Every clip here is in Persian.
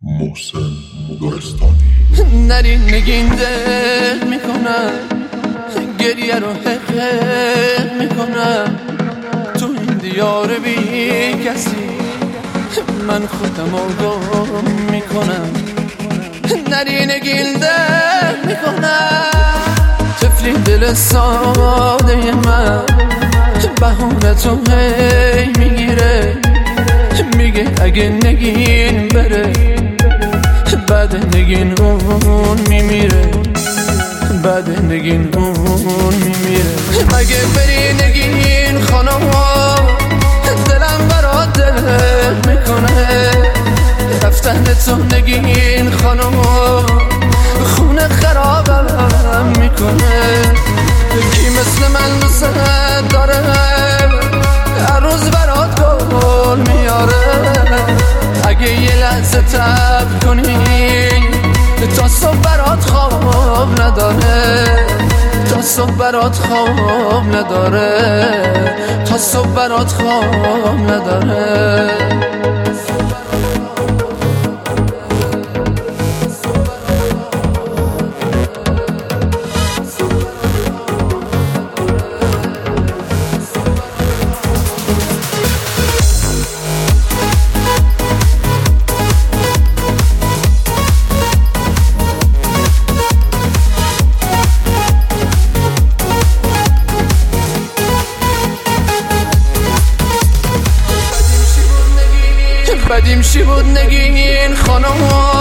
محسن گلستانی. نرین نگین دل میکنم، گریه رو حق میکنم، تو این دیار بی کسی من خودم آگاه میکنم. نرین نگین دل میکنم، طفلی دل ساده من بهونه تو هی میگیره، میگه اگه نگین بره بعد نگین اون میمیره، بعد نگین اون میمیره. مگه بری نگین خانم دلم برات دل میکنه، رفتن تو نگین خانم خونه خرابم میکنه. کی مثل من دوست داره هر روز برات گل میاره، اگه یه لحظه تب کنی تا صبح برات خواب نداره، تا صبح برات خواب نداره، تا صبح برات خواب نداره. بدیم چی بود نگین خانم،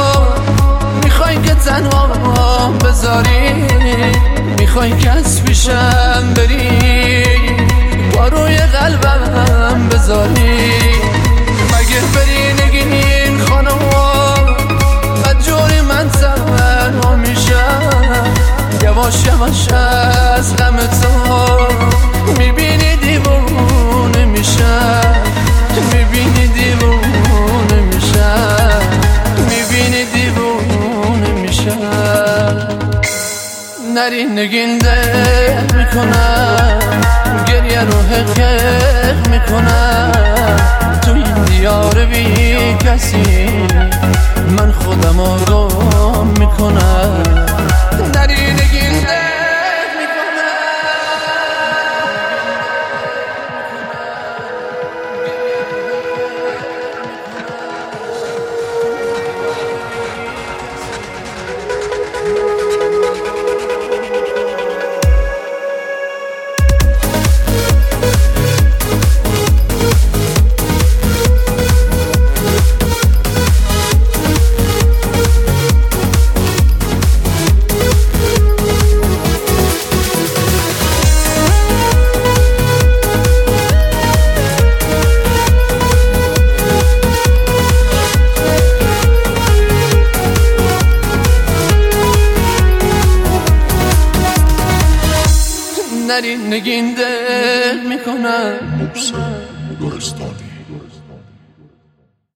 میخوای که تنها بذاری، میخوای که از پیشم بری با روی قلبم بذاری. مگه بری نگین خانم بدجوری من تنها میشم، یواش یواش از غم تو میبینی دیوونه میشم، میبینی دیوونه میشم، میبینی دیوونه میشم. نرین نگین دل میکنم، گریه رو حق میکنم، تو این دیار بی کسی من خودم آگاه میکنم. نرین نگین دل نرین نگین دل میکنم. محسن گلستانی.